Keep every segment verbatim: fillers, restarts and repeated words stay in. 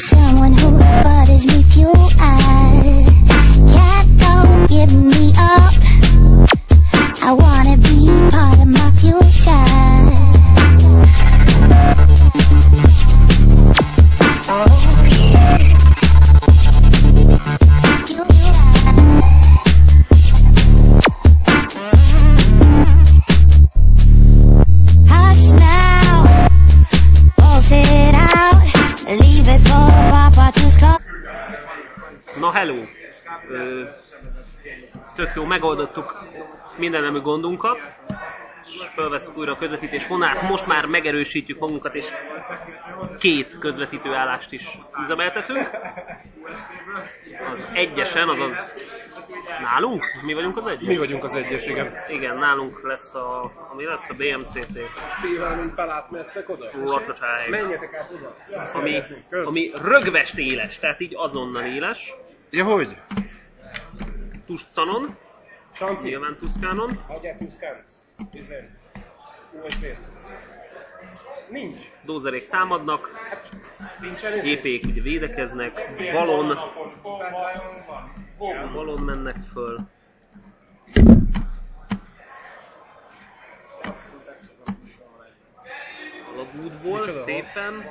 someone who butters me fuel. I cat don't give me up. I wanna be part of my future. Na hello! Ö, tök jó, megoldottuk mindennemű gondunkat, és felveszünk újra a közvetítés vonalát. Most már megerősítjük magunkat, és két közvetítő állást is üzemeltetünk. Az egyesen, azaz nálunk? Mi vagyunk az egyes? Mi vagyunk az egyes, igen. Igen, nálunk lesz a, ami lesz a bé em cé té. Bívánunk felátmettek oda? Latacsáig. Menjetek át oda. Ami, ami rögvest éles, tehát így azonnal éles. Ja, hogy? Tuscanon. Sanci. Nyilván Tuszkánon. Hagyjál Tuszkán. Tizen. u es bé. Nincs. Dózerék támadnak. Nincsen. gé pék ugye védekeznek. Balon. Balon mennek föl. A lagútból szépen.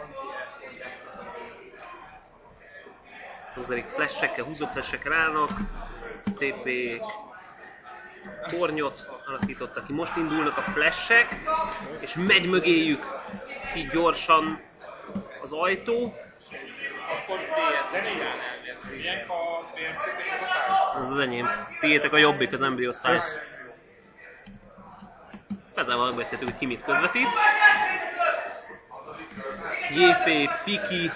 Dózerék flashekkel, húzó flashekkel állnak. cé pék tornyot alakítottak ki. Most indulnak a flashek, és megy mögéjük így gyorsan az ajtó. Ez az enyém. Tiétek a jobbik, az embriosztály. Ezzel van megbeszéltük, hogy ki mit közvetít. jé pé, Piki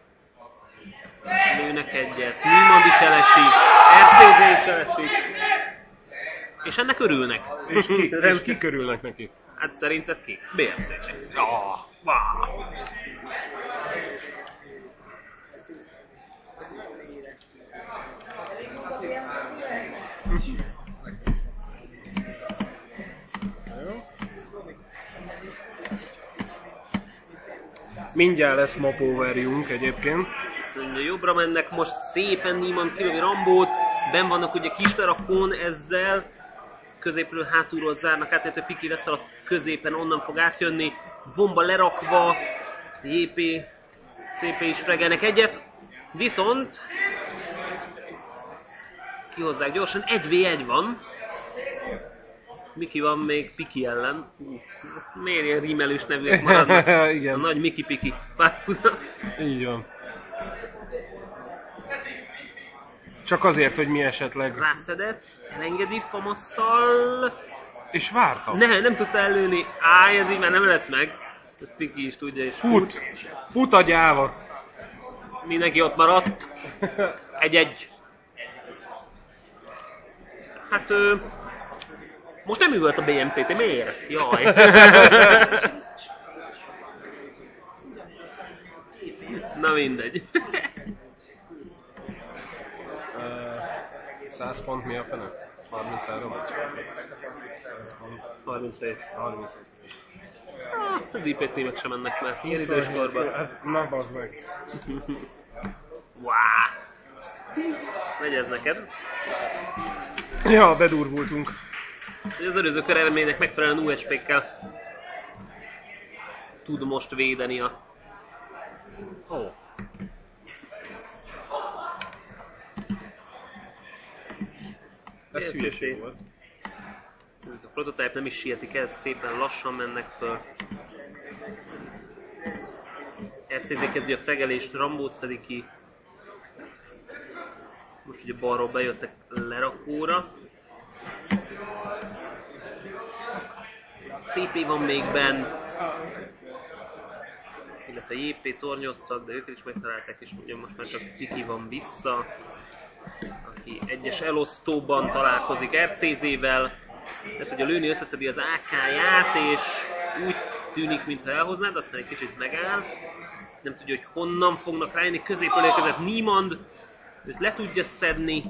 lőnek egyet, Niemand is elesik, er cé zé is elesik. És ennek örülnek. És ki, és ki körülnek neki? Hát szerinted ki? bé em cé-sek. Oh, wow. Mindjárt lesz map-overjünk egyébként. Szóval jobbra mennek, most szépen Niemand kilövi Rambót, benn vannak ugye Kisterakón ezzel, középről hátulról zárnak át, tehát a Piki veszel a középen, onnan fog átjönni, bomba lerakva, jé pé, cé pé is fregelnek egyet, viszont kihozzák gyorsan, egy vé egy van, Miki van még Piki ellen, miért ilyen rímelős nevűek maradnak, Igen. A nagy Miki-Piki. Így van. Csak azért, hogy mi esetleg... Rászedett, elengedi Famasszal. És vártam. Ne, nem tudta előni. Áj, ez így már nem lesz meg. Ezt Piki is tudja, és Fut! Fut a gyáva! mindenki ott maradt. Egy-egy. Hát... Ö, most nem üvölt a bé em cé té, miért? Jaj. Na mindegy. száz pont mi a fene? harminchárom vagy? száz pont. harminchét. harminchét. Ah, az i pé címek sem mennek már. Ilyen időskorban. Hát, na bazd meg. Wow. Megy ez neked. Ja, bedurvultunk. Az előző kör eredménynek megfelelően u es pékkel tud most védeni a... Ó. Oh. Ez hülyeség volt. A prototype nem is sietik el, szépen lassan mennek föl. er cé zé kezdi a fregelést, Rambót szedi ki. Most ugye balról bejöttek lerakóra. cé pé van még benn. Illetve jé pé tornyoztak, de őket is megtalálták, és ugye most már csak Piki van vissza. Aki egyes elosztóban találkozik er cé zével. Tehát ugye lőni összeszedi az á ká-ját, és úgy tűnik, mintha elhoznád, aztán egy kicsit megáll. Nem tudja, hogy honnan fognak rájönni, középről érkezett Niemand. Őt le tudja szedni.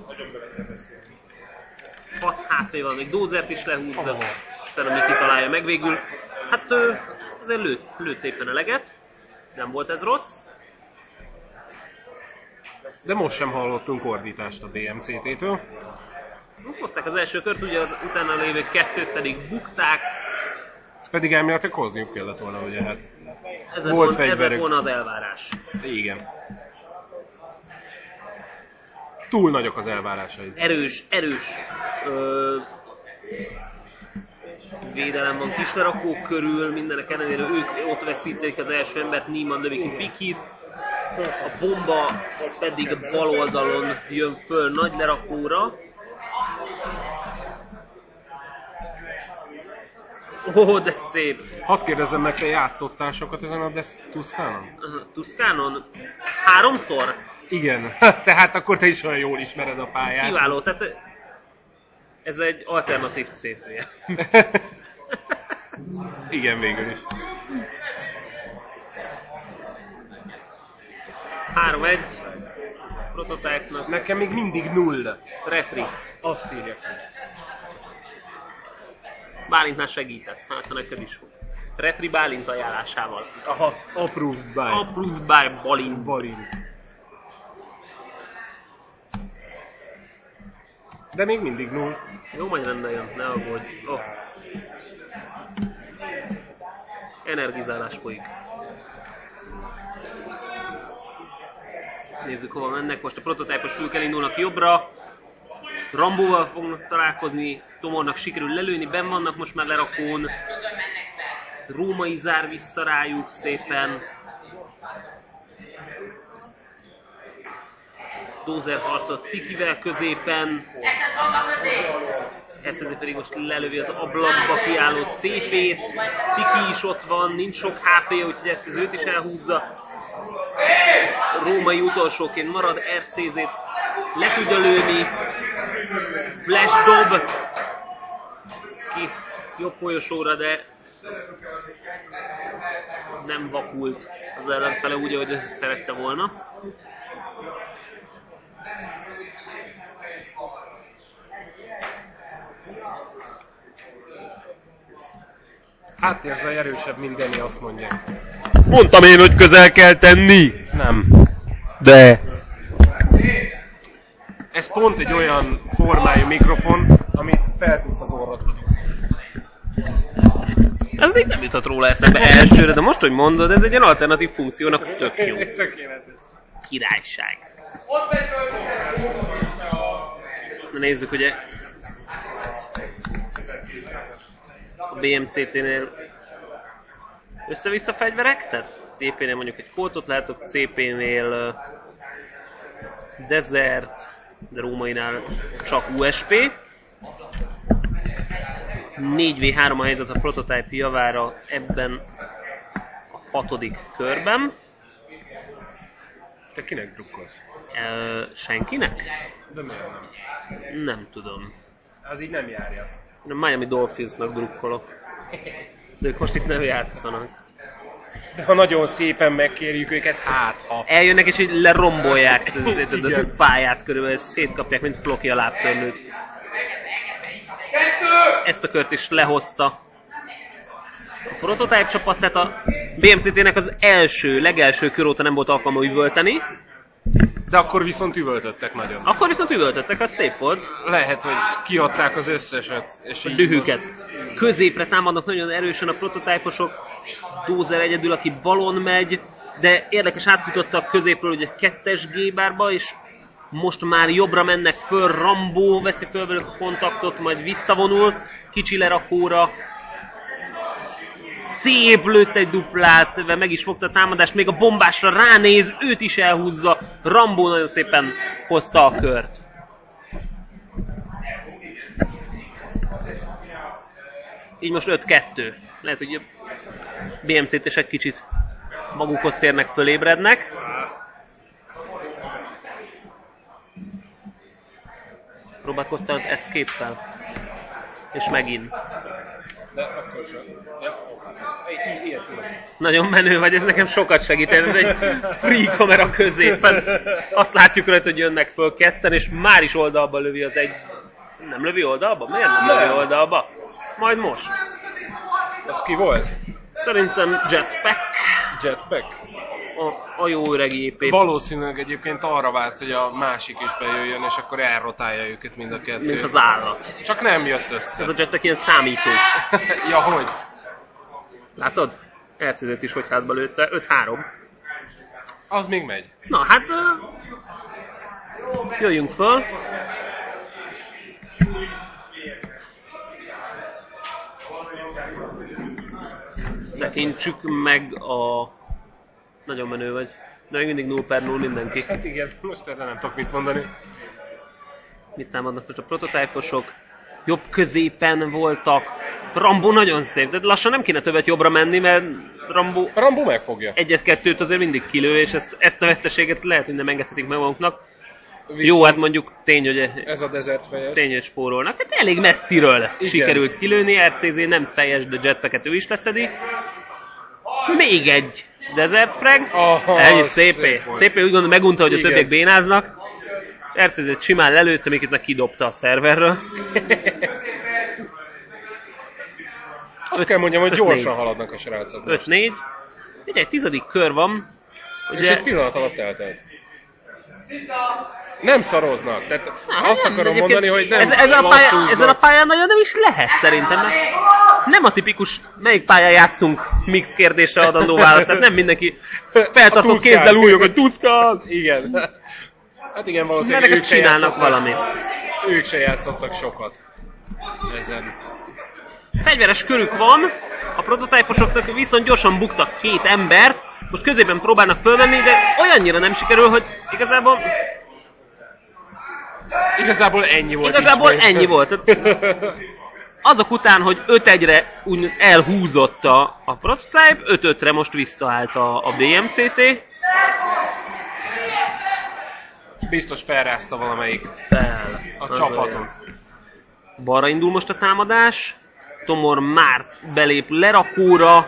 hat há pé van, még Dózert is lehúzza. Oh. És utána Miki találja meg végül. Hát ő azért lőtt, lőtt éppen eleget. Nem volt ez rossz. De most sem hallottunk ordítást a bé em cé té-től. Hozták az első kört, ugye az utána lévő kettőt pedig bukták. Ezt pedig elméletileg hozniuk kellett volna, ugye hát. Ez Volt volna, fegyverük. ez volna az elvárás. Igen. Túl nagyok az elvárásai. Erős, erős ö, védelem van kislerakók körül, mindenek ellenére ők ott veszítik az első embert, Niemann lövi ki Pikit. A bomba pedig bal oldalon jön föl nagy lerakóra. Ó, oh, de szép! Hadd kérdezzem meg, te játszottál sokat ezen a Tuscanon? Uh, Tuscanon? Háromszor? Igen, tehát akkor te is olyan jól ismered a pályát. Kiváló, tehát ez egy alternatív cé pé. Igen, végül is. három egy prototype-nak. Nekem még mindig null. Retri. Azt írják. Bálintnál segített, hát ha neked is fog. Retri Bálint ajánlásával. Aha, approved by. Approved by Balint. Balint. De még mindig null. Jó, majd rendben jön, ne aggódj. Oh. Energizálás folyik. Nézzük, hova mennek. Most a prototípus fülk elindulnak jobbra. Rambóval fognak találkozni. Tomornak sikerül lelőni. Benn vannak most már lerakón. Római zár vissza rájuk szépen. Dózer harcot Pikivel középen. Egyszerűen pedig most lelövi az ablakba kiálló cé pét. Piki is ott van, nincs sok há pé, úgyhogy egyszerűen őt is elhúzza. Római utolsóként marad, er cé zét le tudja lőni. Flash dob ki jobb folyosóra, de nem vakult az ellenfele úgy, ahogy ezt szerette volna. Háttérzel erősebb mindeni, azt mondják. Mondtam én, hogy közel kell tenni! Nem. De... Ez pont egy olyan formájú mikrofon, amit fel tudsz az orrodba. Ez még nem jutott róla eszembe elsőre, de most, hogy mondod, ez egy ilyen alternatív funkciónak tök jó. Tökéletes. Királyság. Na nézzük, ugye a bé em cé té-nél össze-vissza fegyverek, tehát té pé-nél mondjuk egy Coltot látok, cé pé-nél uh, Desert, de Rómainál csak u es pé. négy vé három a helyzet a prototype javára ebben a hatodik körben. Te kinek drukkolsz? Uh, senkinek? De miért nem? Nem tudom. Az így nem járja. Én a Miami Dolphinsnak drukkolok. De ők most itt nem játszanak. De ha nagyon szépen megkérjük őket, hát ha... Eljönnek és így lerombolják a Igen. pályát körülbelül, szétkapják, mint Floki a lábtörlőt. Ezt a kört is lehozta a prototype csapat, tehát a bé em cé té-nek az első, legelső kör óta nem volt alkalma üvölteni. De akkor viszont üvöltöttek nagyon. Akkor viszont üvöltöttek, az szép volt. Lehet, hogy kiadták az összeset. És A így dühüket. Középre támadnak nagyon erősen a prototípusok. Dózer egyedül, aki balon megy, de érdekes, átfutottak középről ugye kettes G-bárba, és most már jobbra mennek föl, Rambó veszi föl velük a kontaktot, majd visszavonul, kicsi lerakóra. Szép lőtt egy duplát, meg is fogta a támadást, még a bombásra ránéz, őt is elhúzza. Rambó nagyon szépen hozta a kört. Így most öt kettő. Lehet, hogy a bé em cé té-sek kicsit magukhoz térnek, fölébrednek. Próbálkoztál az escape-tel? És megint. De akkor sem. Ja. I- ilyet tudom. Nagyon menő vagy, ez nekem sokat segít. Ez egy free kamera középen. Azt látjuk rajta, hogy jönnek föl ketten, és már is oldalba lövi az egy... Nem lövi oldalba? Miért nem lövi oldalba? Majd most. Az ki volt? Szerintem Jetpack. Jetpack? a, a jó öreg jé pé. Valószínűleg egyébként arra várt, hogy a másik is bejöjjön, és akkor elrotálja őket mind a kettőt. Mint az állat. Csak nem jött össze. Ez a jettek ilyen számító. Ja, hogy? Látod? er cé zét is hogy hátba lőtte. öt három. Az még megy. Na hát... Uh, jöjjünk föl. Tekintsük meg a... Nagyon menő vagy. De még mindig nulla per nulla mindenki. Hát igen, most erre nem tudok mit mondani. Mit támadnak most a prototípusok? Jobb középen voltak. Rambo nagyon szép, de lassan nem kéne többet jobbra menni, mert Rambo... Rambo megfogja. Egyet-kettőt azért mindig kilő, és ezt, ezt a veszteséget lehet, hogy nem engedhetik meg magunknak. Viszont jó, hát mondjuk tény, hogy, ez a desert fejes. tény, hogy spórolnak. Hát elég messziről igen. sikerült kilőni, er cé zé nem fejes, de jetpacket ő is leszedi. Még egy Desert Frag. Ennyi, szépé. Szépé úgy gondolom, megunta, hogy a igen. többiek bénáznak. er cé zét simán lelőtte, még itt kidobta a szerverről. Azt kell mondjam, hogy gyorsan haladnak a srácok. öt négy. Ugye egy tizedik kör van. Ugye... Ugye... És egy pillanat alatt eltelt. Nem szaroznak. Tehát Na, azt nem, akarom egyébként mondani, hogy nem ez, ez a pályán, lasszúznak. ezen a pályán nagyon nem is lehet szerintem, mert nem a tipikus melyik pályán játszunk mix kérdésre adandó választ, tehát nem mindenki feltartott kézzel újjog, hogy tuszkál! Igen. Hát igen, valószínűleg Mert ők se csinálnak játszottak. valamit. Ők se játszottak sokat ezen. Fegyveres körük van, a prototípusoknak viszont gyorsan buktak két embert, most középen próbálnak fölmenni, de olyannyira nem sikerül, hogy igazából... Igazából ennyi volt. Igazából is, ennyi volt. Azok után, hogy öt egyre úgy elhúzott a, a prototype, öt ötre most visszaállt a, a bé em cé té. Biztos felrázta valamelyik Fel. a Az csapatot. olyan. Balra indul most a támadás. Tomor már belép lerakóra.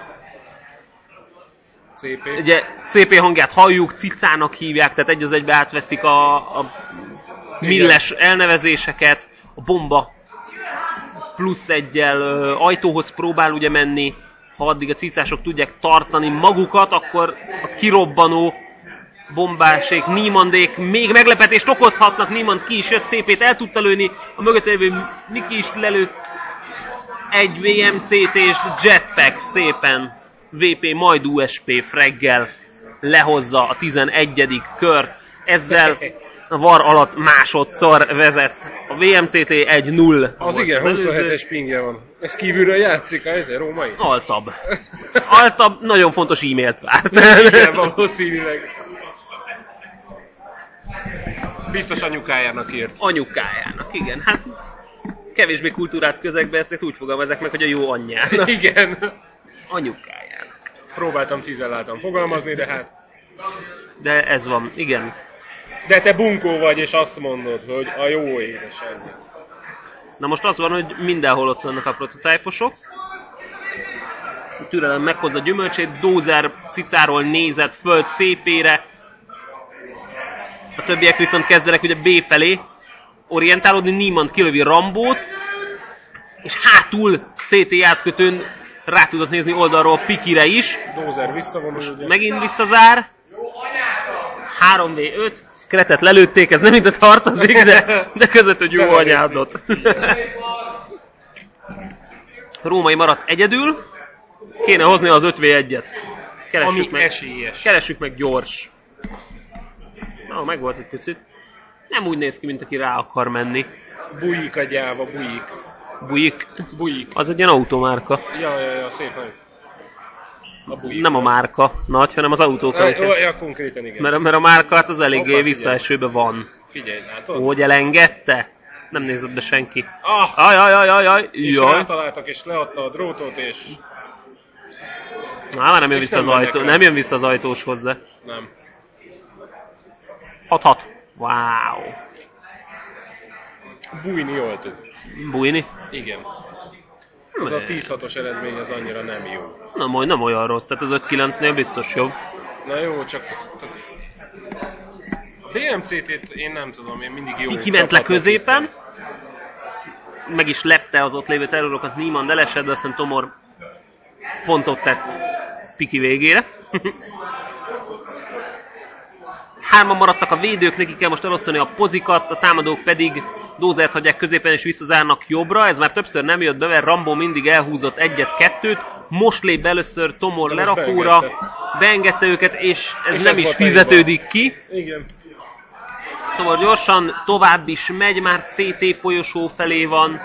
cé pé. Ugye cé pé hangját halljuk, cicának hívják, tehát egy az egybe átveszik a, a milles elnevezéseket. A bomba plusz egyel ö, ajtóhoz próbál ugye menni. Ha addig a cicások tudják tartani magukat, akkor a kirobbanó bombásék, Niemandék még meglepetést okozhatnak. Niemand ki is jött, cé pét el tudta lőni, a mögött lévő Miki is lelőtt egy vé em cé té-s jetpack szépen vé pé majd u es pé fraggel lehozza a tizenegyedik kör. Ezzel a var alatt másodszor vezet a vé em cé té egy null. Az igen, huszonhetes pingje van. Ez kívülről játszik, ez a római? Altabb. Altabb, nagyon fontos e-mailt várt. Igen, valószínűleg. Biztos anyukájának írt. Anyukájának, igen. Hát kevésbé kultúrált közegben ezt úgy fogalmazzák meg, hogy a jó anyjának. Igen. Anyukájának. Próbáltam cizelláltan fogalmazni, de hát... De ez van, igen. De te bunkó vagy, és azt mondod, hogy a jó édesem. Na most az van, hogy mindenhol ott vannak a prototípusok. Türelem meghozza gyümölcsét, Dozer cicáról nézett föl cé pére. A többiek viszont kezdenek ugye B felé orientálódni, Niemand kilövi Rambót, és hátul cé té átkötőn rá tudott nézni oldalról Pikire is. Dozer visszavonul, ugye? Megint visszazár. három vé öt, Skretet lelőtték, ez nem mint a tartozik, de, de között, hogy jó anyádot. Római maradt egyedül, kéne hozni az öt vé egyet. Keressük Ami meg, esélyes. keressük meg gyors. Na, meg volt egy picit. Nem úgy néz ki, mint aki rá akar menni. Bujik a gyáva, bujik. Bujik. Bujik. Az egy ilyen automárka. Ja, ja, ja, szép nagy. A bujik. Nem a márka nagy, hanem az autók. Ja, ja, ja, konkrétan igen. Mert, mert a márka hát az eléggé Hoppa, visszaesőben van. Figyelj, látod? Hogy elengedte? Nem nézett be senki. Ah! Ajajajajajaj, És jaj. rátaláltak, és leadta a drótot, és... Na, már nem jön És vissza nem az ajtó, mennek rá. nem jön vissza az ajtós hozzá. Nem. hat hat. Wow. Bújni jól tud. Bújni? Igen. Az a tíz hatos eredmény az annyira nem jó. Nem, oly- nem olyan rossz, tehát az öt kilencnél biztos jobb. Na jó, csak... A bé em cé té-t én nem tudom, én mindig jó... Így kiment le csapatnak középen, hittem. meg is lepte az ott lévő terrorokat, Niemand elesett, de aztán Tomor pontot tett Piki végére. hárman maradtak a védők, nekik kell most elosztani a pozikat, a támadók pedig Dózert hagyják középen és visszazárnak jobbra. Ez már többször nem jött be, mert Rambo mindig elhúzott egyet-kettőt. Most lép be először Tomor lerakóra, beengedte őket, és ez és nem ez is fizetődik ki. Igen. Tomor gyorsan tovább is megy, már cé té folyosó felé van.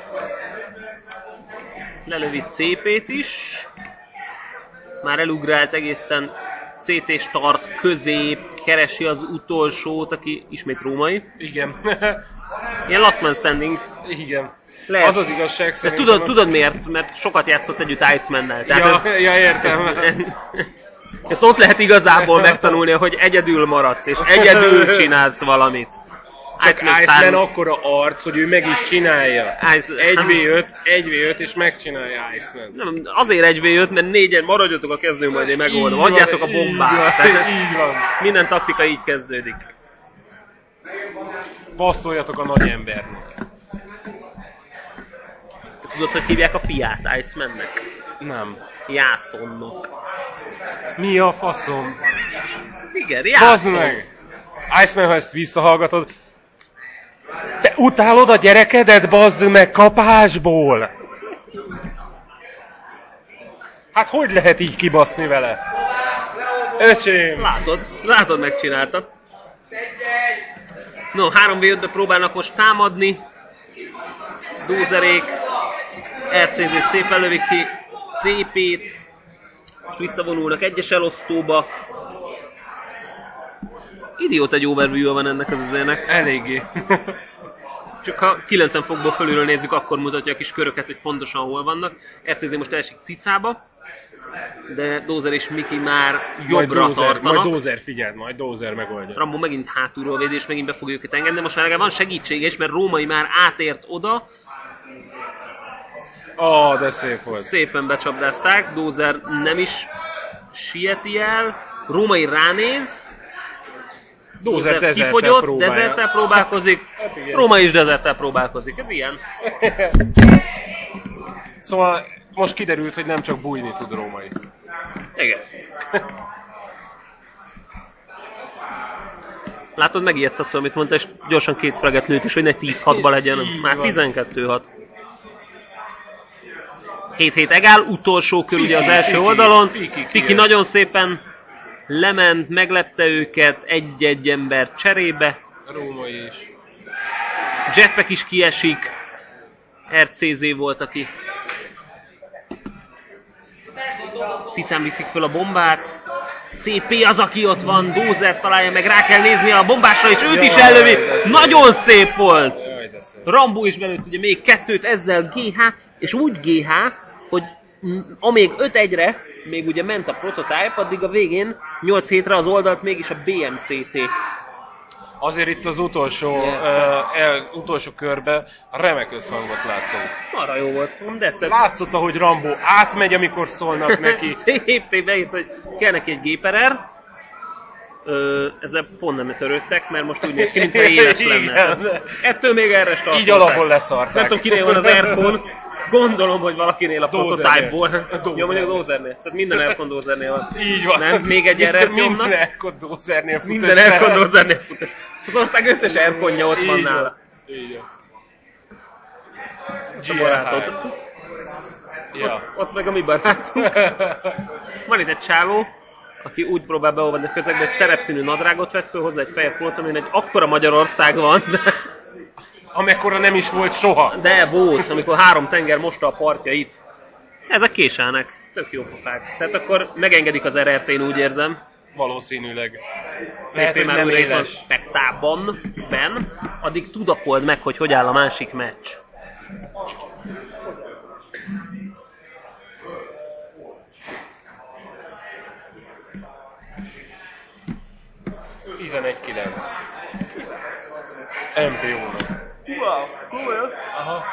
Lelövi cé pét is. Már elugrált egészen cé té start közép, keresi az utolsót, aki ismét római. Igen. Ilyen last man standing. Igen. Lehet. Az az igazság szerintem. Tudod, tudod miért? Mert sokat játszott együtt Icemannel. Ja, ez... ja, értem. Ezt ott lehet igazából megtanulni, hogy egyedül maradsz, és egyedül csinálsz valamit. Iceman, Iceman akkora arc, hogy ő meg is csinálja. egy vé öt, egy vé öt és megcsinálja Iceman. Nem, azért egy vé öt, mert négyen maradjatok a kezdő, majd én megoldom. Adjátok a bombát. Így van, így van. Minden taktika így kezdődik. Passzoljatok a nagy embernek. Tudod, hogy hívják a fiát Icemannek? Nem. Jászonnak. Mi a faszom? Igen, Jászon. Bazd meg! Iceman, ha ezt visszahallgatod, te utálod a gyerekedet, bazd meg, kapásból! Hát hogy lehet így kibaszni vele? Öcsém! Látod, látod, megcsinálta. No, három vé ötbe próbálnak most támadni. Dózerék. er cé zé szépen lövik ki cé pét. Most visszavonulnak egyes elosztóba. Idióta egy overview van ennek az azért. Eléggé. Csak ha kilencven fokból fölülről nézzük, akkor mutatja a kis köröket, hogy pontosan hol vannak. er cé zé most elsik cicába, de Dozer és Miki már jobbra majd Dozer, tartanak. Majd Dozer figyeld, majd Dozer megoldja. Rambo megint hátulról véd, és megint be fogja őket engedni, de most már legalább van segítsége is, mert Római már átért oda. Ó, oh, de szép volt. Szépen becsapdázták, Dozer nem is sieti el. Római ránéz. Dozer dezerttel kifogyott, próbálja. dezerttel próbálkozik. Hát Róma is dezerttel próbálkozik, ez ilyen. Szóval most kiderült, hogy nem csak bújni tud Római. Igen. Látod, megijedt attól, amit mondta, és gyorsan két fraget lőtt is, hogy ne tíz hatba legyen, már tizenkettő hat. hét hét egál, utolsó kör ugye az első oldalon. Piki nagyon szépen lement, meglepte őket egy-egy ember cserébe. Római is. Jetpack is kiesik. er cé zé volt, aki cicán viszik föl a bombát. cé pé az, aki ott van, Dozer találja meg, rá kell nézni a bombásra, és őt is ellövi. Nagyon szép volt! Rambo is belőtt ugye még kettőt, ezzel gé há, és úgy gé há, hogy amíg öt egyre, még ugye ment a prototype, addig a végén nyolc hétre az oldalt mégis a bé em cé té. Azért itt az utolsó, uh, el, utolsó körbe remek összhangot láttunk. Arra jó volt, de egyszer... Látszott, ahogy Rambo átmegy, amikor szólnak neki. Szép beírt, hogy kell neki egy géperer. Ö, ezzel pont nem törődtek, mert most úgy néz ki, mintha éles lenne. Ettől még erre startolták. Így alapból leszarták. Nem tudom, kinél van az Aircon. Gondolom, hogy valakinél a prototype-ból. Jó, mondjuk a Dozernél. Tehát minden Aircon Dozernél van. Így van. Nem? Még egy erre nyomnak. Minden Aircon Dozernél fut. Minden Aircon Dozernél fut. Az ország összes Airconja ott van nála. Így van. A barátod. Ja. Ott, ott meg a mi barátunk. Van itt egy csávó, aki úgy próbál beolvadni a közegbe, hogy terepszínű nadrágot vett föl, hozzá egy fehér polcot, amin egy akkora Magyarország van, de... Amekkora nem is volt soha. De volt, amikor három tenger mosta a partjait. Ezek késelnek. Tök jó pofák. Tehát akkor megengedik az er er té-n, úgy érzem. Valószínűleg. Lehet, hogy már újra itt van Spektában, ben. Addig tudakold meg, hogy hogy áll a másik meccs. tizenegy kilenc. em pé ó-nak. Wow, komolyan? Aha.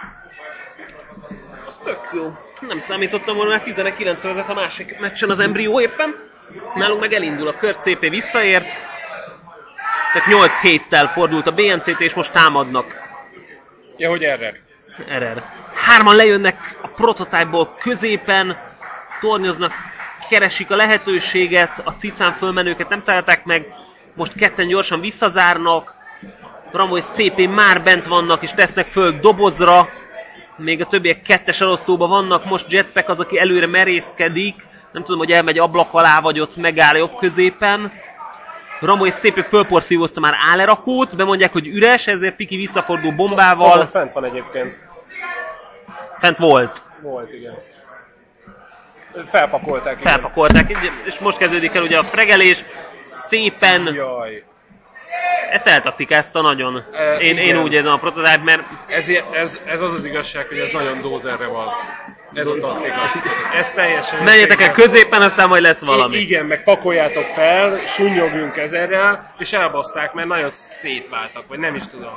Az tök jó. Nem számítottam volna, mert tizenegy kilenc vezet a másik meccsen az embrió éppen. Nálunk meg elindul a kör, cé pé visszaért. Tehát nyolc héttel fordult a bé em cé té, és most támadnak. Ja, hogy erre. er er. Hárman lejönnek a prototype-ból középen, tornyoznak, keresik a lehetőséget, a cicán fölmenőket nem találták meg. Most ketten gyorsan visszazárnak. Rambo és cé pé már bent vannak és tesznek föl dobozra. Még a többiek kettes elosztóban vannak. Most Jetpack az, aki előre merészkedik. Nem tudom, hogy elmegy ablak alá, vagy ott megáll jobb középen. Rambo és cé pé fölporszívozta már álerakót. Bemondják, hogy üres, ezért Piki visszafordul bombával. Azon fent van egyébként. Fent volt. Volt, igen. Felpakolták. Igen. Felpakolták, és most kezdődik el ugye a fregelés. Szépen... Jaj. Ezt eltaktikázta nagyon. E, én, én úgy érzem a prototype, mert... Ez, ez, ez az az igazság, hogy ez nagyon dózerre van. Ez a taktika. Ez teljesen... Menjetek el középen, aztán majd lesz valami. I- igen, meg pakoljátok fel, sunnyogjunk ezerrel, és elbaszták, mert nagyon szétváltak, vagy nem is tudom.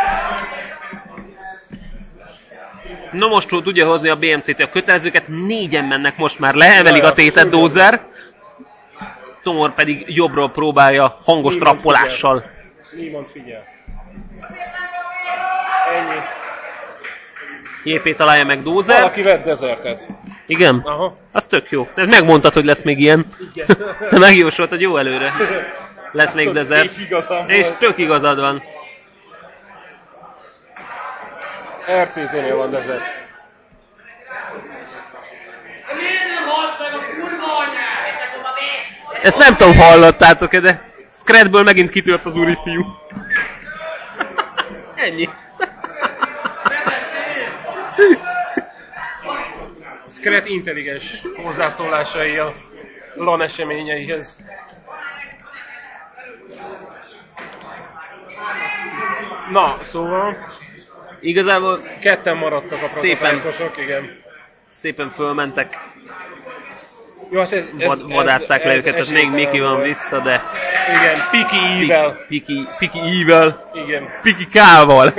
Na most tudja hozni a bé em cé té a kötelezőket, négyen mennek most már le, emelik a tétet Dozer. Tomor pedig jobbról próbálja hangos Niemand trappolással. Figyel. Niemand figyel. Ennyi. jé pé találja meg Dozer. Valaki vett Desertet. Igen? Aha. Az tök jó. Megmondtad, hogy lesz még ilyen. Igen. Megjósoltad jó előre. Lesz még Desert. És igazam És volt. tök igazad van. er cé zé-nél van Desert. Ezt nem tudom, hallottátok-e, de Scratből megint kitört az úri fiú. Ennyi. Scrat intelligens hozzászólásai a LAN eseményeihez. Na, szóval... Igazából Ketten maradtak a Szépen. prototípusok, igen. szépen fölmentek, Jó, hát ez, ez, vad, vadásszák le ez őket, tehát még Miki van volt. vissza, de... Igen, Piki Evil. Piki, Piki Evil. Igen. Piki K-val.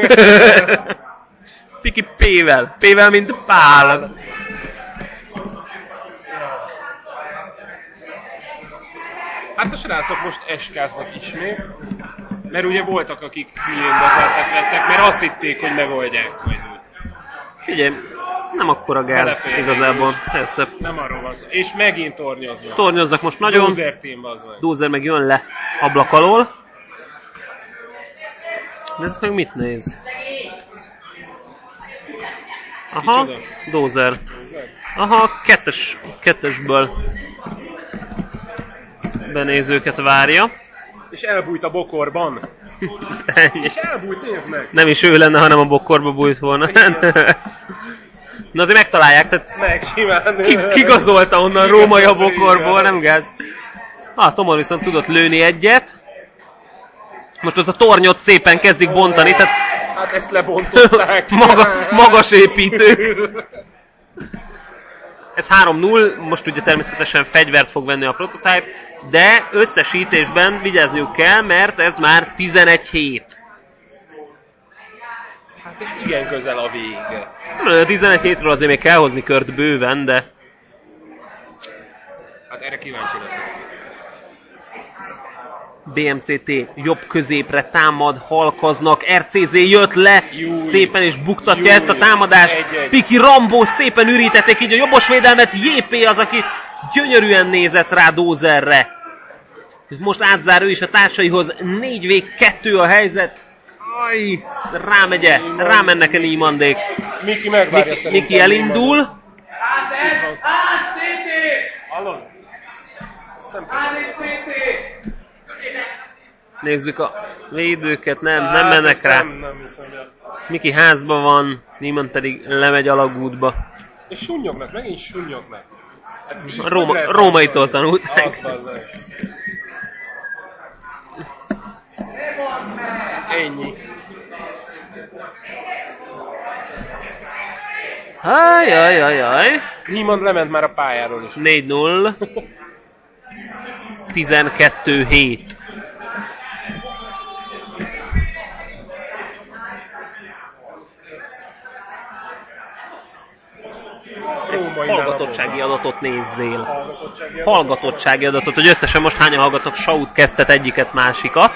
Piki P-vel. P-vel, mint Pál. Hát a srácok most eskáznak ismét, mert ugye voltak, akik hülyén bezártak lettek, mert azt hitték, hogy megoldják majd úgy. Figyelj, nem akkora gáz Belefér igazából. is. Persze. Nem arról van szó. És megint tornyoznak. Tornyoznak most nagyon. Dozer team, bazd meg. Dozer meg jön le ablak alól. De ez meg mit néz? Aha, Kicsoda? Dozer. Dozer? Aha, kettes, kettesből benézőket várja. És elbújt a bokorban. Ennyi. És elbújt, nézd meg! Nem is ő lenne, hanem a bokkorba bújt volna. Na azért megtalálják, tehát Meg simán. ki, kigazolta onnan római a bokorból, nem gáz. Ah, Tomor viszont tudott lőni egyet. Most ott a tornyot szépen kezdik bontani, tehát Hát ezt lebontották. Maga, magas építő. Ez három null, most ugye természetesen fegyvert fog venni a prototype, de összesítésben vigyázniuk kell, mert ez már tizenegy hét. Hát és igen közel a vége. A tizenegy hétről azért még kell hozni kört bőven, de Hát erre kíváncsi leszek. bé em cé té jobb középre támad, halkaznak, er cé zé jött le, Júj. szépen és buktatja Júj. ezt a támadást. Egy-egy. Piki Rambo szépen ürítették így a jobbos védelmet, jé pé az, aki gyönyörűen nézett rá Dozerre. Most átzár ő is a társaihoz, négy vé kettő a helyzet. Aj, rámegye, rámennek el Niemandék. Miki megvárja Miki, szerintem. Miki elindul. Hallod? Ezt nem kell. Nézzük a védőket, nem, nem Hát, mennek ezt rá. Nem, nem hiszem, hogy... Miki házban van, Niemand pedig lemegy alagútba. És sunnyognak, megint sunnyognak. Hát így A Róma, hogy lehet rómaitól játszani? tanulták. Az bazzeg. Ennyi. Ajajajaj. Niemand lement már a pályáról is. négy null. tizenkettő hét. Római Hallgatottsági adatot nézzél. Hallgatottsági Hallgatottsági adatot, hogy összesen most hányan hallgatok Saut kezdtet egyiket, másikat.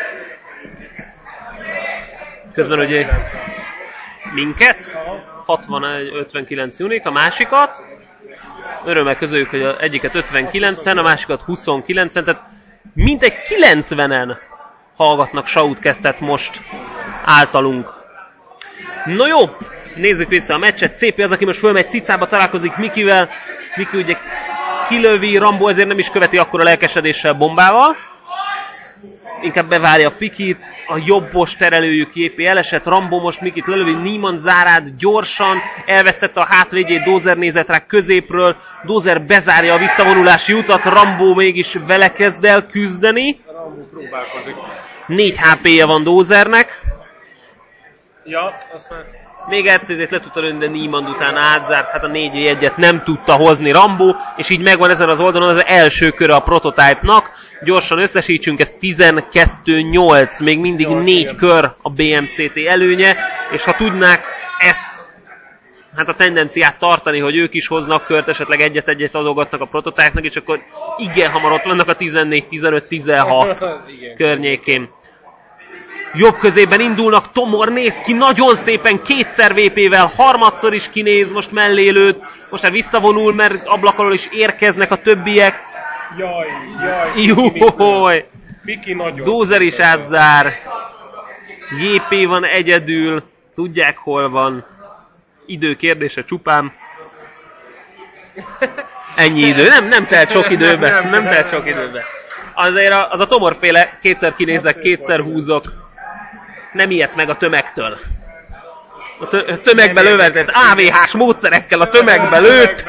Közben ugye minket, hatvanegy ötvenkilenc unik, a másikat. Örömmel közöljük, hogy a egyiket ötvenkilencen, a másikat huszonkilencen, tehát mintegy kilencvenen hallgatnak Shoutcastet most általunk. No jó, nézzük vissza a meccset. cé pé az, aki most fölmegy cicába, találkozik Mikivel. Miki ugye kilövi, Rambo ezért nem is követi akkora lelkesedéssel bombával. Inkább bevárja Pikit, a jobbos terelőjük jé pé elesett, Rambo most Mikit lelövi, Niemann zárát gyorsan, elvesztette a hátvédjét, Dozer nézett rá középről, Dozer bezárja a visszavonulási utat, Rambo mégis vele kezd el küzdeni. Rambo próbálkozik. négy há pé-je van Dozernek. Ja, azt már... Még egyszer le tudta lőni, de Niemann után átzárt, hát a négy egyet nem tudta hozni Rambo, és így megvan ezen az oldalon az első köre a Prototype-nak. Gyorsan összesítsünk, ez tizenkettő nyolc, még mindig négy kör a bé em cé té előnye, és ha tudnák ezt, hát a tendenciát tartani, hogy ők is hoznak kört, esetleg egyet-egyet adogatnak a Prototype-nak, és akkor igen hamar ott vannak a tizennégy tizenöt tizenhat környékén. Jobb közében indulnak, Tomor néz ki nagyon szépen, kétszer vé pé-vel, harmadszor is kinéz, most mellé lőtt, most már visszavonul, mert ablak alól is érkeznek a többiek. Jaj, jaj. Jóhoj! Miki nagyon Dozer is átzár. jé pé van egyedül, tudják hol van. Idő kérdése csupán. Ennyi idő, nem, nem telt sok időbe, nem, nem telt sok időbe. Azért a, az a Tomorféle kétszer kinézek, kétszer húzok. Nem ilyet meg a tömegtől. A, tö- a tömegbe lövetett á vé hás módszerekkel a tömegbe lőtt.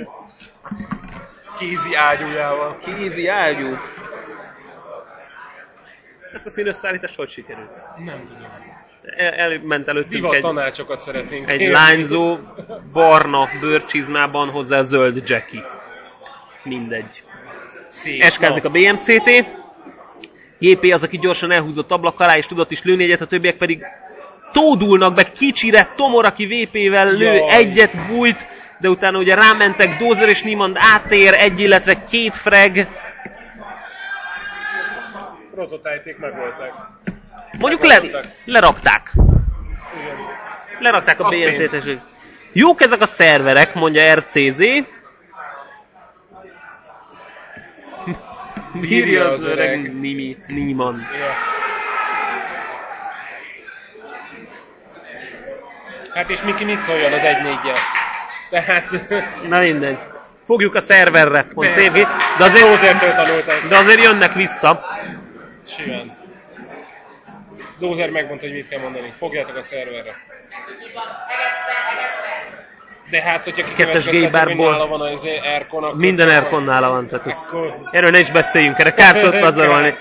Kézi ágyújával. Kézi ágyú. Ezt a színösszállítást hogy sikerült? Nem tudom. El, elment előttünk Divat egy, tanácsokat szeretnénk. egy lányzó barna bőrcsizmában, hozzá zöld Jackie. Mindegy. Szép. Eskázik a bé em cé té. jé pé az, aki gyorsan elhúzott ablak alá, és tudott is lőni egyet, a többiek pedig tódulnak be kicsire. Tomor, aki vé pé-vel lő, Jaj. egyet bújt, de utána ugye rámentek, Dozer és Niemann átér, egy, illetve két frag. Prototype-ék megvoltak. Mondjuk le, lerakták. Igen. Lerakták a Az bé em cé pénz. té-ség. Jók ezek a szerverek, mondja er cé zé. Bírja az öreg Nimi, Niemann. Ja. Hát és Miki mit szóljon az egy négyjel? Tehát... Na mindegy. Fogjuk a szerverre, mond Persze. Szévi. De azért, Dozertől tanulták. de azért jönnek vissza. Simán. Dozer megmondta, hogy mit kell mondani. Fogjátok a szerverre. De hát, hogyha Kettes kikövetkeztetem, hogy gay-bárból. nála van az Aircon, akkor... Minden Aircon nála van, tehát ez, Akkor- erről ne is beszéljünk, erre kártott pazarolni.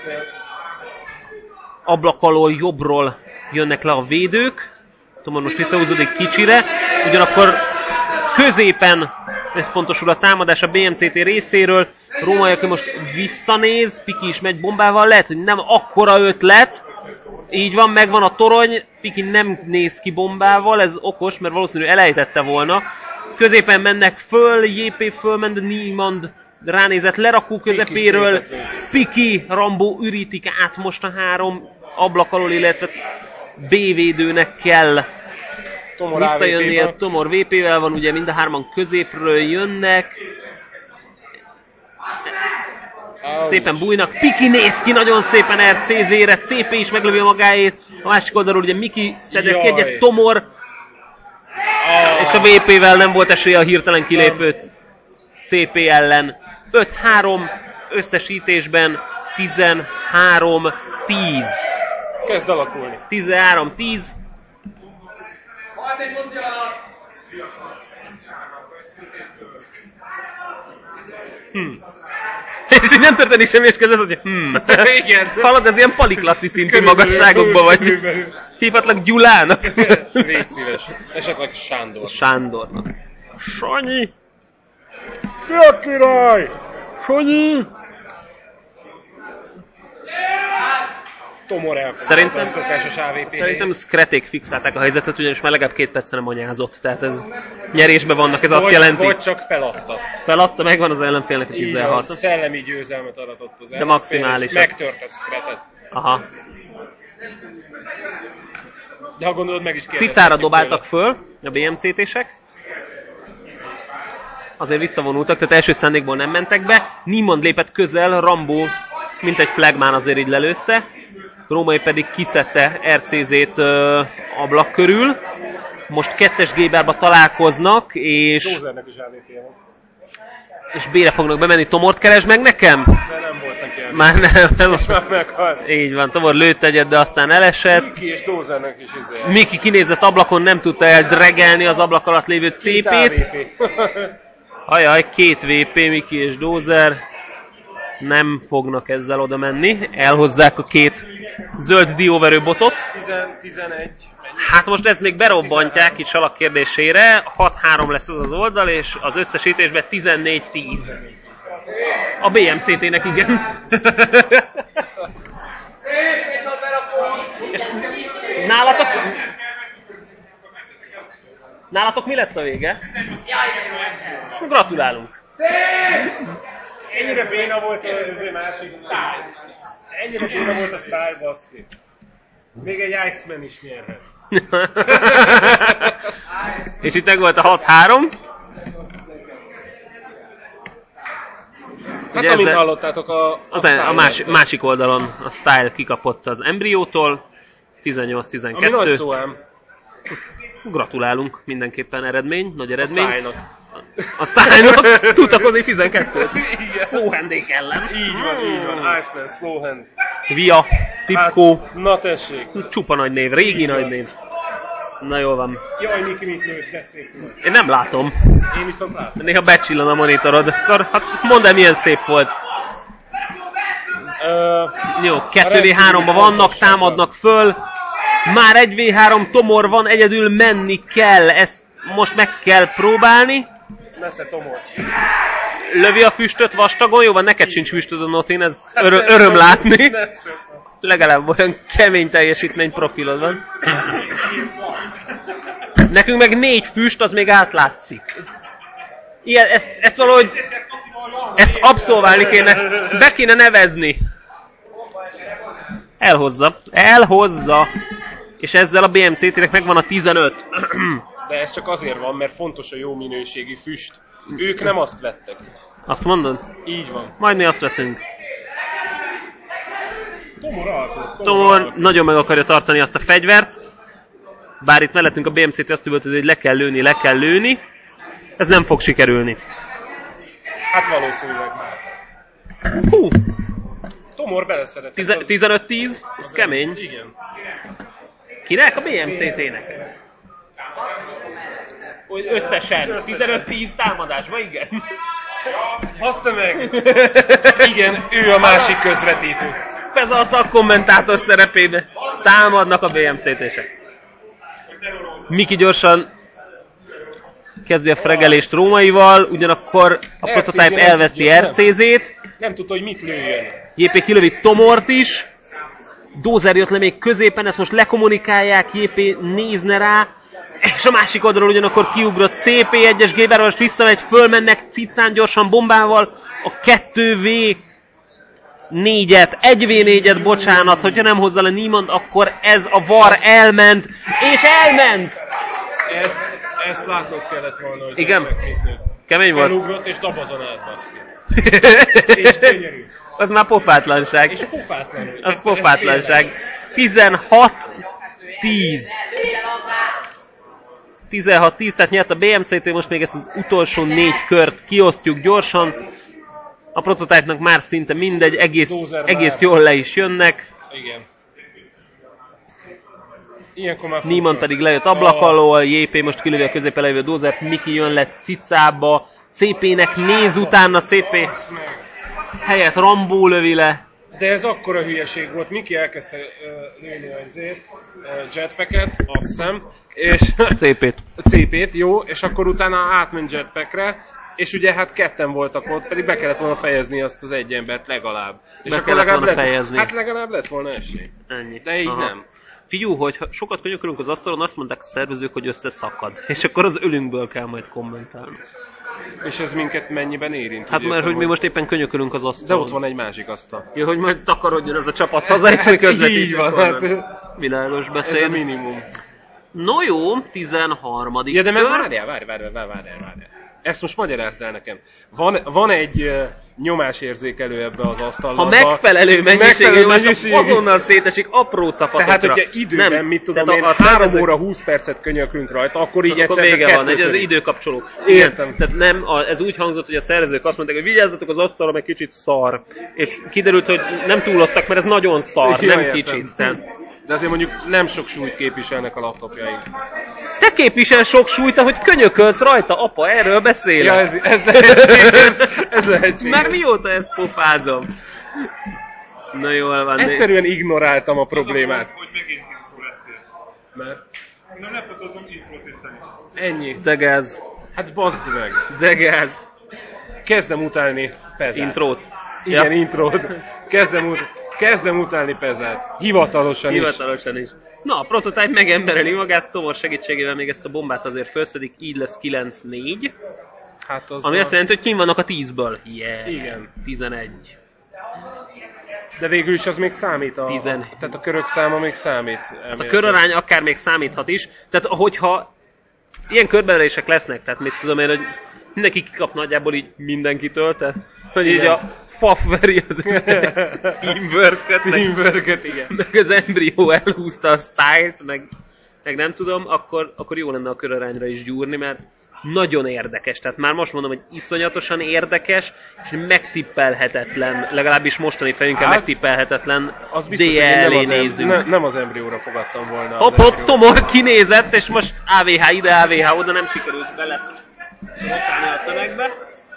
Ablak alól jobbról jönnek le a védők. Tomor most visszahúzódik kicsire, ugyanakkor középen összpontosul a támadás a bé em cé té részéről. Római, aki most visszanéz, Piki is megy bombával, lehet, hogy nem akkora ötlet. Így van, megvan a torony, Piki nem néz ki bombával, ez okos, mert valószínűleg elejtette volna. Középen mennek föl, jé pé fölment, Niemann ránézett lerakó közepéről. Piki, Rambo ürítik át most a három ablak alól, illetve B-védőnek kell Tomor visszajönni, a á vé pé-vel. Tomor vé pé-vel van, ugye mind a hárman középről jönnek. Ouch. Szépen bújnak, Piki néz ki nagyon szépen er cé zé-re, cé pé is meglövi a magáét, a másik oldalról ugye Miki szedett Jaj. egyet, Tomor, Ah. és a vé pé-vel nem volt esélye a hirtelen kilépő cé pé ellen. öt három összesítésben tizenhárom tíz. Kezd alakulni. tizenhárom tíz. Hm. És így nem történik semmi, és kezdett, hogy hm. Igen. Hallod, ez ilyen paliklaci szintű Körülbelül, magasságokban vagy. körülbelül. Hívhatlak Gyulának. Légy szíves. Esetleg Sándor. Sándornak. Sanyi! Ki a király? Sanyi! Tomor elfogadta Szerintem- a szokásos á vé pé. Szerintem Skreték fixálták a helyzetet, ugyanis már legalább két percen nem anyázott. Tehát ez nyerésben vannak, ez azt vagy, jelenti. Vagy csak feladta. Feladta, megvan az ellenfélnek a Így van, tizenhat. szellemi győzelmet aratott az ellenfél, maximálisat. és megtört a Skretet. Aha. De ha gondolod, meg is kérdezhetjük Cicára dobáltak tőle. föl a bé em cé té-sek. Azért visszavonultak, tehát első szándékból nem mentek be. Niemann lépett közel, Rambo mint egy flagmán azért így lelőtte. Római pedig kiszedte er cé zét ö, ablak körül. Most kettes Géberba találkoznak, és... Dózernek is á vé pé van. És B-re fognak bemenni. Tomort keresd meg nekem? De nem volt neki el. Már nem. nem. És már meghalt. Így van, Tomor lőtt egyet, de aztán elesett. Miki és Dózernek is izé. Miki kinézett ablakon, nem tudta eldregelni az ablak alatt lévő cé pét. Ajaj, két vé pé, Miki és Dózer. Nem fognak ezzel oda menni. Elhozzák a két zöld dióverő botot. tizenegy. Hát most ezt még berobbantják itt Salak kérdésére. hat három lesz az az oldal, és az összesítésben tizennégy tíz. A bé em cé té-nek igen. És nálatok... Nálatok mi lett a vége? Gratulálunk. Ennyire béna volt az másik style. Ennyire béna volt a style, baszki. Még egy Iceman is nyerhet. És itt meg volt a hat három. Hát amint ezzel... hallottátok a... A, a, a más, másik oldalon a Style kikapott az Embryótól. tizennyolc tizenkettő. Ami nagy szó ám. Gratulálunk mindenképpen eredmény, nagy eredmény. A Style-nak. A Style-nak tudtak hozni tizenkettőt. Slowhandék ellen. Így van, hmm. így van. Iceman, Slowhand. Via, Pipko. Hát, na tessék. Csupa nagy név, régi nagy név. Na jól van. Jaj, Miki mit nőtt, de szép volt. Én nem látom. Én viszont látom. Néha becsillan a monitorod. Akkor hát mondd el, milyen szép volt. Uh, Jó, kettő vé háromban vannak, támadnak föl. Már egy vé három Tomor van, egyedül menni kell. Ezt most meg kell próbálni. Nesze Tomor. Lövi a füstöt vastagon, jó van, neked sincs füstöd a Notin, ez örö- öröm látni. Legalább olyan kemény teljesítmény profilod van. Nekünk meg négy füst, az még átlátszik. Ilyen, ezt, ezt valahogy, ezt abszolválni kéne, be kéne nevezni. Elhozza, elhozza. És ezzel a bé em cé té-nek megvan a tizenöt. De ez csak azért van, mert fontos a jó minőségű füst. Ők nem azt vettek. Azt mondod? Így van. Majd mi azt veszünk. Tomor alkot. Tomor nagyon meg akarja tartani azt a fegyvert. Bár itt mellettünk a bé em cé té azt üvöltöd, hogy le kell lőni, le kell lőni. Ez nem fog sikerülni. Hát valószínűleg már. Hú! Tomor beleszedett. Tize- tizenöt tíz? Ez az kemény. Igen. Kinek? A bé em cé té-nek. Összesen. tizenöt tíz támadásban, igen. Haszta meg! Igen, ő a másik közvetítő. Ez a szakkommentátor szerepébe. Támadnak a bé em cé té-sek. Miki gyorsan kezdi a fregelést Rómaival, ugyanakkor a prototype elveszti er cé zét. Nem tudta, hogy mit lőjön. jé pé kilövi Tomort is. Dózer jött le még középen, ezt most lekommunikálják, jé pé nézne rá. És a másik oldalról ugyanakkor kiugrott cé pé, egyes Géberről, és visszamegy, fölmennek Cicán gyorsan bombával. A kettő vé négyet, egy vé négyet, bocsánat, hogyha nem hozza le Niemand, akkor ez a var elment, és elment! Ezt, ezt látnod kellett volna, hogy igen? Kemény volt? Felugrott és dabazon át, baszki. És gyönyörű. Az már pofátlanság. És pofátlan. Az pofátlanság. tizenhat tíz. tizenhat tíz, tehát nyert a bé em cé té, most még ezt az utolsó négy kört kiosztjuk gyorsan. A prototype-nak már szinte mindegy, egész, egész jól le is jönnek. Igen. Ilyenkor már Niemand pedig lejött ablak alól, jé pé most kilövi a középen levő Dózert, Miki jön le Cicába, cé pének néz utána, cé pé helyett Rambó lövi le. De ez akkora hülyeség volt, Miki elkezdte uh, lőni a zét, uh, jetpacket, azt hiszem, és cé pét. cé pét, jó, és akkor utána átment jetpackre, és ugye hát ketten voltak ott, pedig be kellett volna fejezni azt az egy embert legalább. És be akkor legalább lett, fejezni. Hát legalább lett volna esély. Ennyi. De így aha. nem. Figyú, hogy sokat könyökölünk az asztalon, azt mondták a szervezők, hogy összeszakad. És akkor az ölünkből kell majd kommentálni. És ez minket mennyiben érint? Hát mert hogy mi most éppen könyökölünk az asztalon. De ott van egy másik asztal. Ja, hogy majd takarodjon ez a csapat hazaérni közvetítve. Így van, hát. Világos beszéd. Ez a minimum. No jó, tizenharmadik Ja, de mert kör. várjál, várjál, várjál, várjál, várjál. ezt most magyarázd el nekem. Van, van egy uh, nyomásérzékelő ebbe az asztalba. Ha megfelelő mennyiségű, mennyiségű azonnal szétesik apró capatokra. Tehát, hogyha időben, nem, mit tudom én, a három óra húsz percet könyöklünk rajta, akkor így akkor egyszer vége van, egy az időkapcsoló. Értem. Tehát nem, a, ez úgy hangzott, hogy a szervezők azt mondták, hogy vigyázzatok az asztalra, meg kicsit szar. És kiderült, hogy nem túloztak, mert ez nagyon szar, Ja, nem értem. kicsit. Tehát. De azért mondjuk nem sok súlyt képviselnek a laptopjaink. Te képvisel sok súlyt, ahogy könyökölsz rajta, apa, erről beszélek. Ja, ez, ez lehetséges. Ez lehetséges. Már mióta ezt pofázom? Na jól van. Egyszerűen ignoráltam a problémát. Hogy megint intro lettél. Mert Nem lefotózom introtisztani. ennyi. De gáz. Hát bazd meg. De gáz. Kezdem utálni Pezát. Intrót. Igen, Ja. intrót. Kezdem, ut- kezdem utálni Pezát. Hivatalosan, Hivatalosan is. Na, a prototype megembereli magát, Tomor segítségével még ezt a bombát azért felszedik, így lesz kilenc négy. is. Hát az Ami a... azt jelenti, hogy kim vannak a tízből. Yeah. Igen. tizenegy. De végül is az még számít. A, Tizen. tehát a körök száma még számít. A körarány akár még számíthat is. Tehát hogyha ilyen körbeverések lesznek, tehát mit tudom én, hogy mindenki kikap nagyjából így mindenkitől, tehát hogy így Igen. a faf veri az teamwork-et, meg, Teamwork-et, igen. meg az embrió elhúzta a stylet, meg, meg nem tudom, akkor, akkor jó lenne a körarányra is gyúrni, mert nagyon érdekes. Tehát már most mondom, hogy iszonyatosan érdekes, és megtippelhetetlen, legalábbis mostani fejünkkel Hát, megtippelhetetlen Az biztos, dé hogy én el nem az, em- nézünk. ne, nem az embrióra fogadtam volna. az Hopp, hopp, embrióra. Tomor kinézett, és most á vé há ide, á vé há oda, nem sikerült bele rotálni a tömegbe.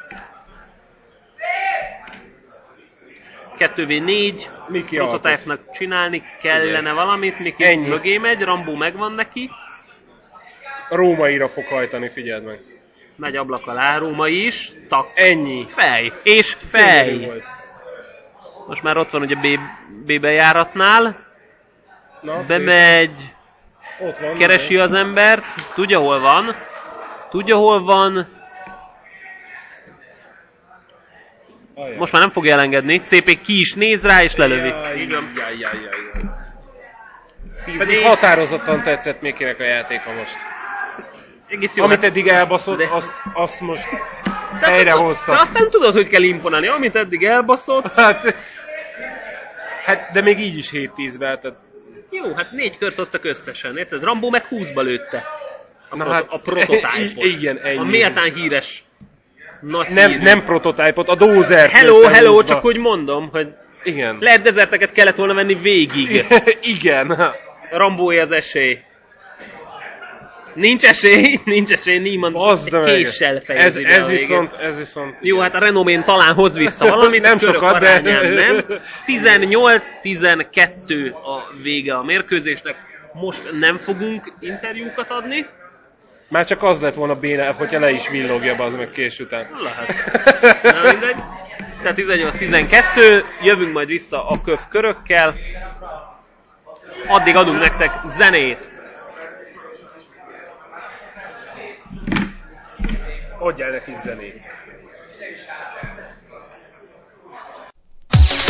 kettő vé négy, Miki prototype-nak csinálni kellene valamit, Miki Ennyi. mögé megy, Rambó megvan neki, A rómaira fog hajtani, figyeld meg. megy ablak alá, Róma is, tak, Ennyi. fej, és Könnyű fej. volt. Most már ott van ugye B, B bejáratnál, Na, bemegy, ott van. keresi az embert, tudja hol van, tudja hol van, Ajaj. most már nem fogja elengedni, cé pé ki is néz rá és lelövi. Jaj, Így van. jaj, jaj, jaj, jaj. tíz Pedig négy. határozottan tetszett Mikinek a játéka most. Egész jó. Amit hát- eddig elbaszott, De- azt, azt most de helyre azt- hozta. De azt nem tudod, hogy kell imponálni. Amit eddig elbaszott, Hát, hát, de még így is hét-tízvel, tehát jó, hát négy kört hoztak összesen, érted? Rambó meg húszba lőtte. A, Na proto- hát, a prototype-ot. i- igen, ennyi. A méltán híres nagy nem, hírű. nem prototype-ot, a dózert. Hello, lőttem hello, húszba. csak úgy mondom, hogy Igen. lehet dezerteket kellett volna venni végig. Igen. Rambóé az esély. Nincs esély, nincs esély, Niemann Azd meg. késsel Ez, fejezi be a ez végét. viszont, ez viszont... Jó, hát a renomén talán hoz vissza valamit, Nem a körök sokat, de- arányán nem. tizennyolc tizenkettő a vége a mérkőzésnek. Most nem fogunk interjúkat adni. Már csak az lett volna béne, hogyha le is villogja be az meg kés után. Lehet. Na mindegy. Tehát tizennyolc tizenkettő, jövünk majd vissza a köv körökkel. Addig adunk nektek zenét. Adjál neki zenét.